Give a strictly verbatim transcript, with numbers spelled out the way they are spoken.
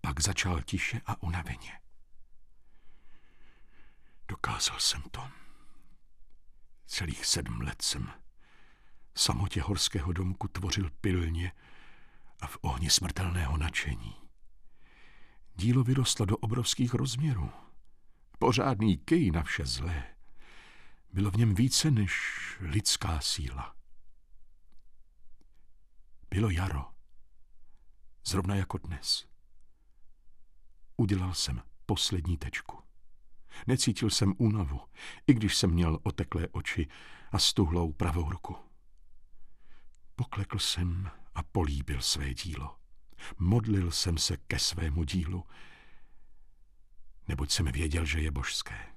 Pak začal tiše a unaveně. Dokázal jsem to. Celých sedm let jsem v samotě horského domku tvořil pilně a v ohni smrtelného nadšení. Dílo vyrostlo do obrovských rozměrů. Pořádný kij na vše zlé. Bylo v něm více než lidská síla. Bylo jaro. Zrovna jako dnes. Udělal jsem poslední tečku. Necítil jsem únavu, i když jsem měl oteklé oči a stuhlou pravou ruku. Poklekl jsem a políbil své dílo. Modlil jsem se ke svému dílu, neboť jsem věděl, že je božské.